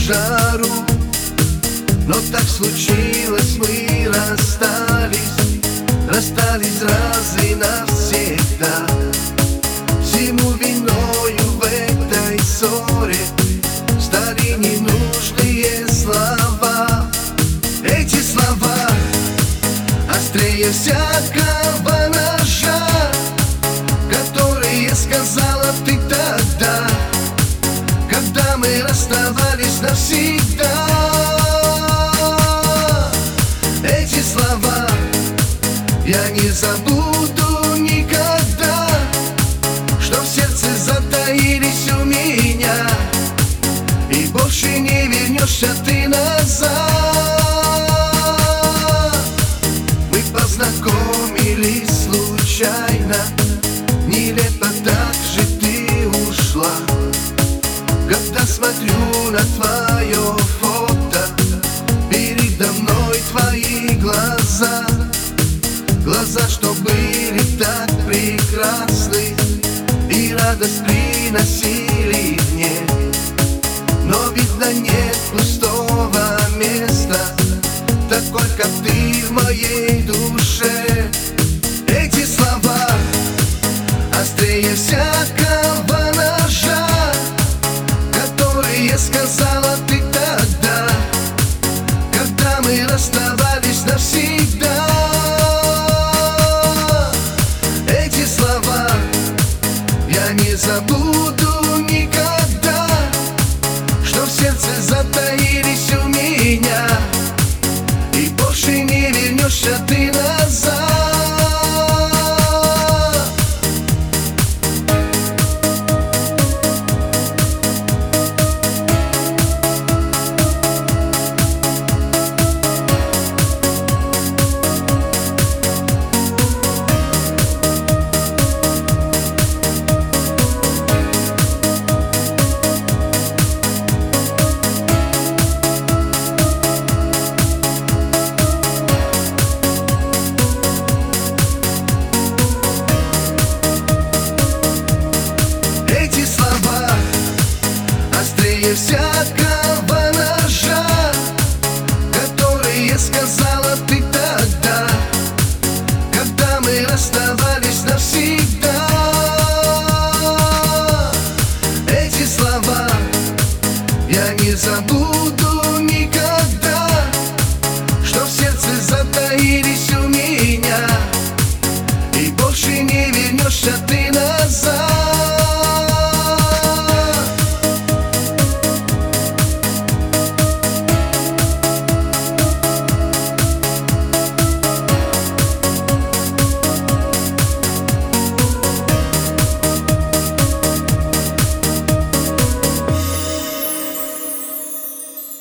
жару. Но так случилось, мы расстались раз и навсегда. Всему виною в этой ссоре стали ненужные слова. Эти слова острее всякого ножа, которые сказала ты тогда, когда мы расставались навсегда. Эти слова я не забуду никогда, что в сердце затаились у меня, и больше не вернешься ты назад. Мы познакомились случайно, нелепо так же ты ушла. Когда смотрю на твое фото, передо мной твои глаза, глаза, что были так прекрасны и радость приносили мне. Но видно, нет пустого места, такой, как ты в моей душе. Эти слова острее всякого ножа, которые сказала ты тогда, когда мы расставались навсегда. Эти слова я не забуду никогда, что в сердце затаились у меня, и больше не вернешься ты назад. Острее всякого ножа, которые сказала ты тогда, когда мы расставались навсегда. Эти слова я не забуду никогда,